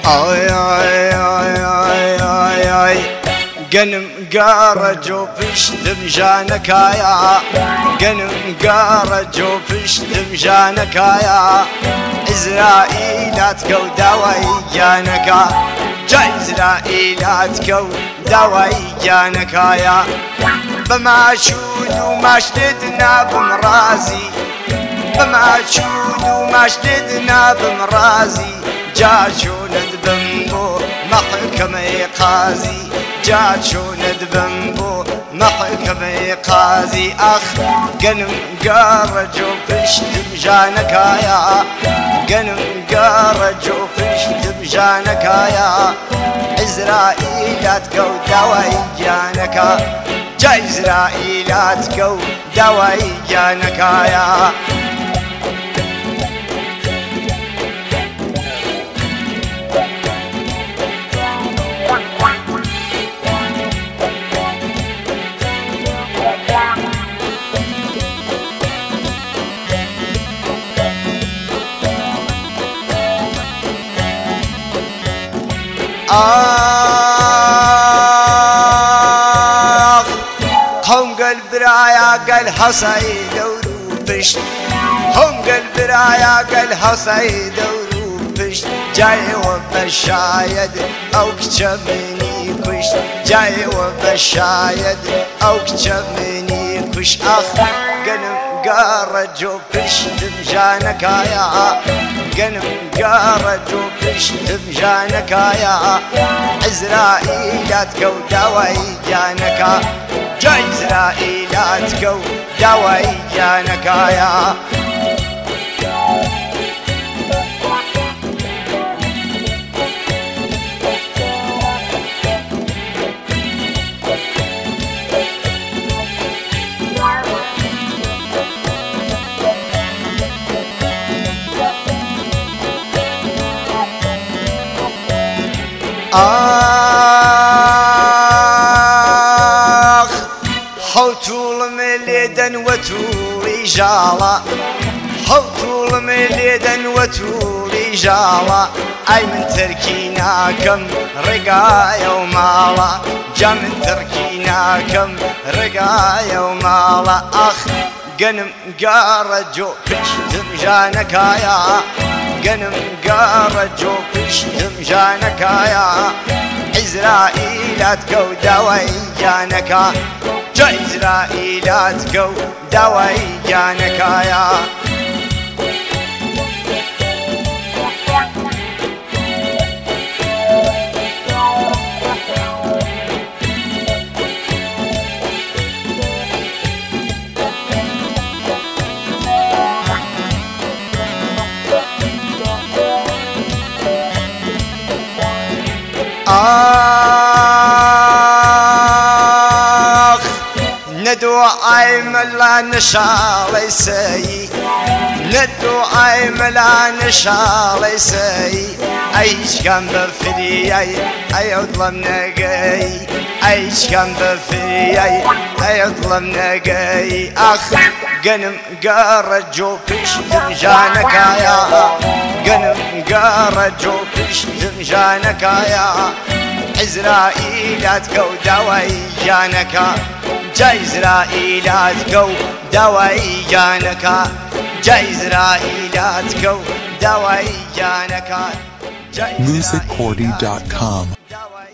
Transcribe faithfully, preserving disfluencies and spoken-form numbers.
آی آی آی آی آی آی گەنم گارە جۆ پشتم ژانەکایە گەنم گارە جۆ پشتم ژانەکایە ئیزرائیلات کەوت داوای گیانەکە جا ئیزرائیلات کەوت داوای گیانەکایە بە ماچود و ماش لێت نابم ڕازی بە ماچود و ماش لێت نابم ڕازی جا چۆنت بم بۆ مەحکەمەی قازی جا چۆنت بم بۆ مەحکەمەی قازی ئەخ گەنم گارە جۆ پشتم ژانەکایە گەنم گارە جۆ پشتم ژانەکایە ئیزرائیلات کەوت داوای گیانەکە جا ئیزرائیلات کەوت داوای گیانەکایە آخ قوم قل برايا قل حصي دورو بشت قوم قل برايا قل حصي دورو بشت جاي وبشايد او كتمني كش جاي وبشايد او كتمني كش اخ قلم قارة جو بشتم ژانەکایە گەنم گارە جۆ پشتم ژانەکایە ئیزرائیلات کەوت داوای گیانەکە جا ئیزرائیلات کەوت داوای گیانەکایە آخ حوتوڵم لێدەن وەتوڵی ژاڵە حوتوڵم لێدەن وەتوڵی ژاڵە ئای من تەرکی ناکەم ڕێگایە و ماڵە جا من تەرکی ناکەم ڕێگایە و ماڵە ئەخ گەنم گارە جۆ پشتم ژانەکایە گەنم گارە جۆ پشتم ژانەکایە ئیزرائیلات کەوت داوای گیانەکە جا ئیزرائیلات کەوت داوای گیانەکایە آخ ندعای ملا نشاڵی سەی ندعای ملا نشاڵی سەی ئەی هیچکەم بە فریای ئەیە دڵم نەگەی ئەی هیچکەم بە فریای ئەیە دڵم نەگەی ئەخ گەنم گارە جۆ پشتم ژانەکایە گەنم گارە جۆ پشتم ژانەکایە ئیزرائیلات کەوت داوای گیانەکە جا ئیزرائیلات کەوت داوای گیانەکە جا ئیزرائیلات کەوت داوای گیانەکە music cordy dot com